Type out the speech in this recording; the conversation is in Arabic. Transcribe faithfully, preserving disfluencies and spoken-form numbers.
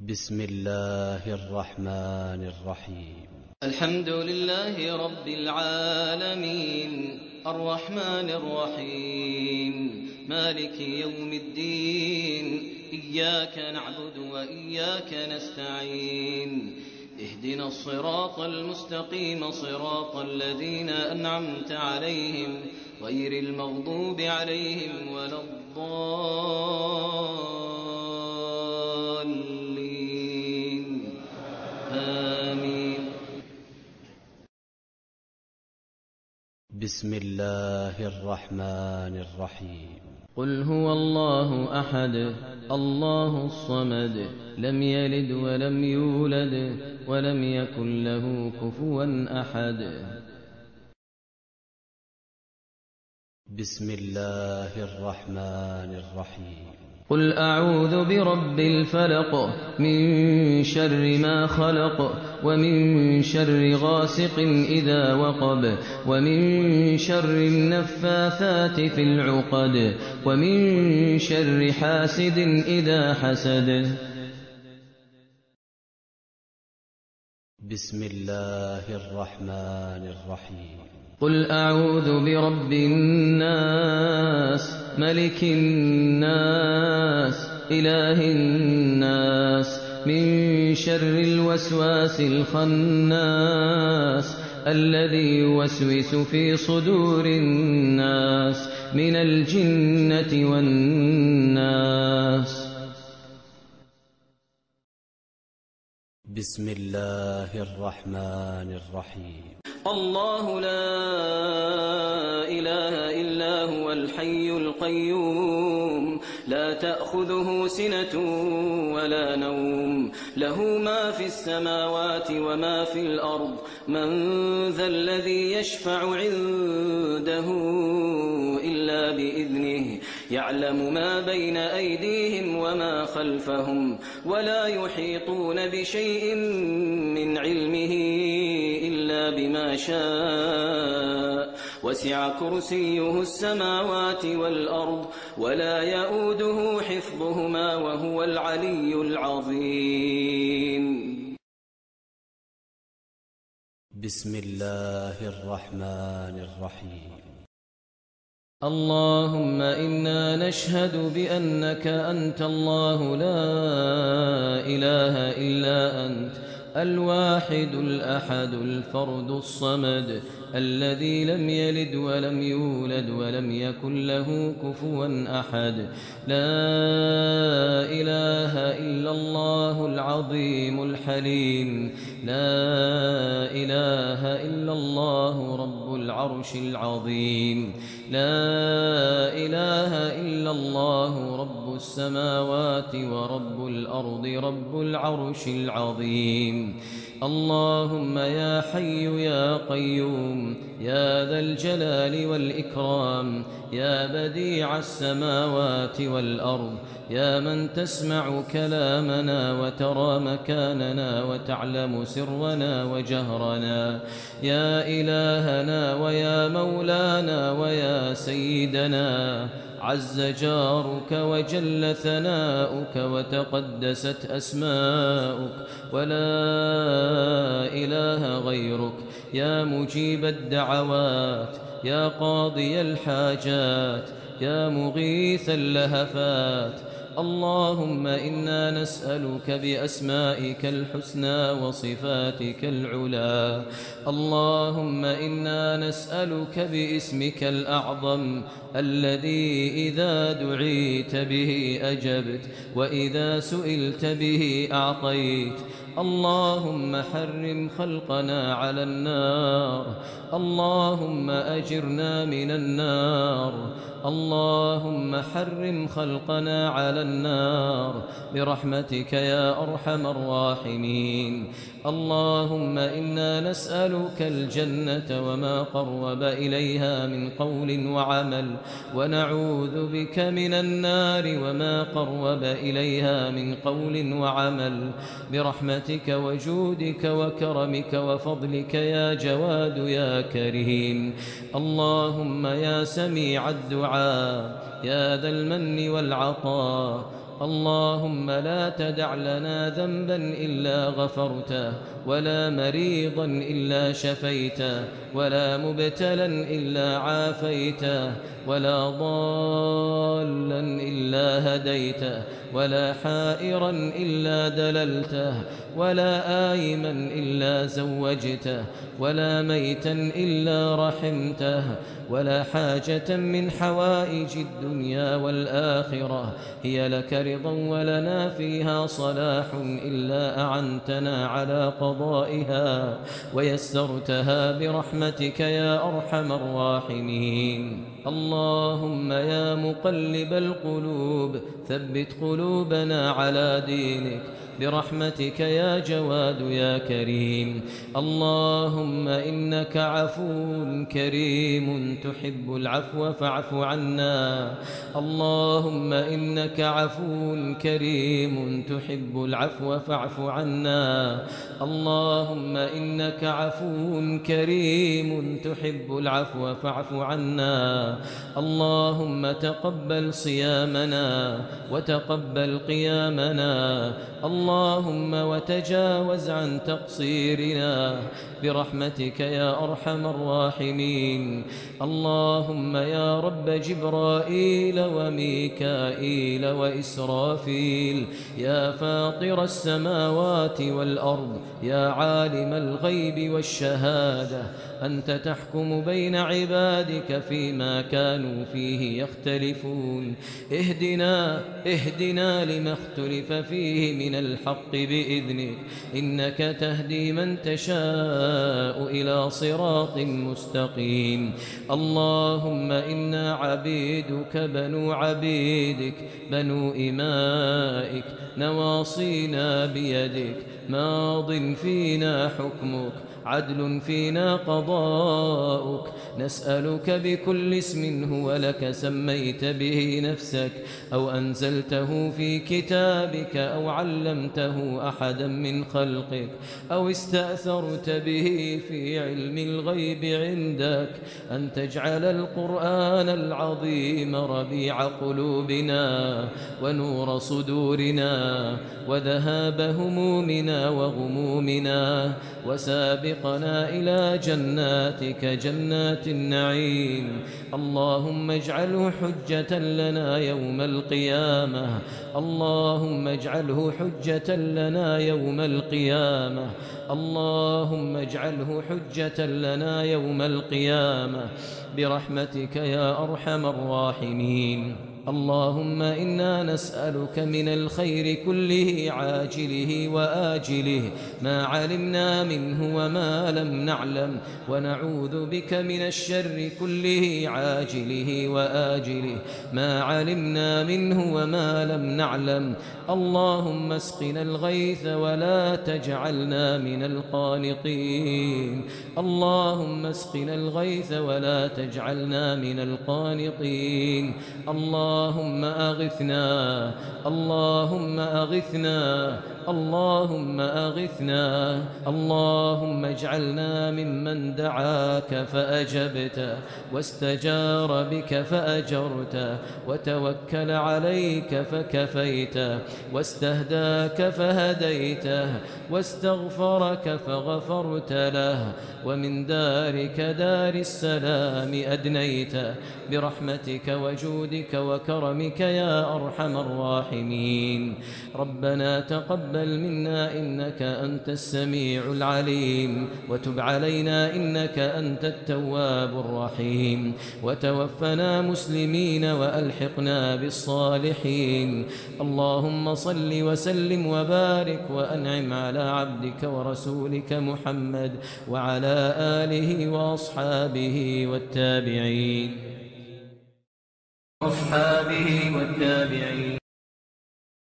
بسم الله الرحمن الرحيم. الحمد لله رب العالمين الرحمن الرحيم مالك يوم الدين إياك نعبد وإياك نستعين اهدنا الصراط المستقيم صراط الذين أنعمت عليهم غير المغضوب عليهم ولا الضالين آمين. بسم الله الرحمن الرحيم. قل هو الله أحد الله الصمد لم يلد ولم يولد ولم يكن له كفوا أحد. بسم الله الرحمن الرحيم. قل أعوذ برب الفلق من شر ما خلق ومن شر غاسق إذا وقب ومن شر النفاثات في العقد ومن شر حاسد إذا حسد. بسم الله الرحمن الرحيم. قل أعوذ برب الناس ملك الناس إله الناس من شر الوسواس الخناس الذي يوسوس في صدور الناس من الجنة والناس. بسم الله الرحمن الرحيم. الله لا إله إلا هو الحي القيوم لا تأخذه سنة ولا نوم له ما في السماوات وما في الأرض من ذا الذي يشفع عنده إلا بإذنه يعلم ما بين أيديهم وما خلفهم ولا يحيطون بشيء من علمه إلا بما شاء وسع كرسيه السماوات والأرض ولا يؤوده حفظهما وهو العلي العظيم. بسم الله الرحمن الرحيم. اللهم إنا نشهد بأنك أنت الله لا إله إلا أنت الواحد الأحد الفرد الصمد الذي لم يلد ولم يولد ولم يكن له كفوا أحد. لا إله إلا الله العظيم الحليم لا إله إلا الله رب العرش العظيم لا إله إلا الله رب السماوات ورب الأرض رب العرش العظيم. اللهم يا حي يا قيوم يا ذا الجلال والإكرام يا بديع السماوات والأرض يا من تسمع كلامنا وترى مكاننا وتعلم سرنا وجهرنا يا إلهنا ويا مولانا ويا سيدنا عز جارك وجل ثناؤك وتقدست أسماؤك ولا إله غيرك يا مجيب الدعوات يا قاضي الحاجات يا مغيث اللهفات. اللهم إنا نسألك بأسمائك الحسنى وصفاتك العلى. اللهم إنا نسألك باسمك الأعظم الذي إذا دعيت به أجبت وإذا سئلت به أعطيت. اللهم حرم خلقنا على النار. اللهم أجرنا من النار. اللهم حرم خلقنا على النار برحمتك يا أرحم الراحمين. اللهم إنا نسألك الجنة وما قرب إليها من قول وعمل ونعوذ بك من النار وما قرب إليها من قول وعمل برحمتك وجودك وكرمك وفضلك يا جواد يا كريم. اللهم يا سميع الدعاء يا ذا المن والعطاء اللهم لا تدع لنا ذنبا إلا غفرته، ولا مريضا إلا شفيته، ولا مبتلا إلا عافيته، ولا ضالا إلا هديته، ولا حائرا إلا دللته، ولا آيما إلا زوجته، ولا ميتا إلا رحمته، ولا حاجة من حوائج الدنيا والآخرة هي لك رضا ولنا فيها صلاح إلا أعنتنا على قضائها ويسرتها برحمتك يا أرحم الراحمين. اللهم يا مقلب القلوب ثبت قلوبنا على دينك برحمتك يا جواد يا كريم. اللهم إنك عفو كريم تحب العفو فاعف عنا. اللهم إنك عفو كريم تحب العفو فاعف عنا. اللهم إنك عفو كريم تحب العفو فاعف عنا. اللهم تقبل صيامنا وتقبل قيامنا. اللهم وتجاوز عن تقصيرنا برحمتك يا أرحم الراحمين. اللهم يا رب جبرائيل وميكائيل وإسرافيل، يا فاطر السماوات والأرض، يا عالم الغيب والشهادة، أنت تحكم بين عبادك فيما كانوا فيه يختلفون. اهدنا اهدنا لما اختلف فيه من الحق بإذنك، إنك تهدي من تشاء إلى صراط مستقيم. اللهم إنا عبيدك بنو عبيدك بنو إمائك، نواصينا بيدك، ماض فينا حكمك، عدل فينا قضاؤك. نسألك بكل اسم هو لك سميت به نفسك أو أنزلته في كتابك أو علمته أحدا من خلقك أو استأثرت به في علم الغيب عندك، أن تجعل القرآن العظيم ربيع قلوبنا ونور صدورنا وذهاب همومنا وغمومنا، وسابقنا إلى جناتك جنات النعيم. اللهم اجعله حجة لنا يوم القيامة. اللهم اجعله حجة لنا يوم القيامة. اللهم اجعله حجة لنا يوم القيامة برحمتك يا أرحم الراحمين. اللهم إنا نسألك من الخير كله عاجله وآجله ما علمنا منه وما لم نعلم، ونعوذ بك من الشر كله عاجله وآجله ما علمنا منه وما لم نعلم. اللهم اسقنا الغيث ولا تجعلنا من القانطين. اللهم اسقنا الغيث ولا تجعلنا من القانطين. اللهم أغثنا اللهم أغثنا اللهم أغثنا. اللهم اجعلنا ممن دعاك فأجبته واستجار بك فأجرته وتوكل عليك فكفيته واستهداك فهديته واستغفرك فغفرت له، ومن دارك دار السلام أدنيته برحمتك وجودك وكرمك يا أرحم الراحمين. ربنا تقبل منا إنك أنت السميع العليم، وتب علينا إنك أنت التواب الرحيم، وتوفنا مسلمين وألحقنا بالصالحين. اللهم صل وسلم وبارك وأنعم على عبدك ورسولك محمد وعلى آله وأصحابه والتابعين أصحابه والتابعين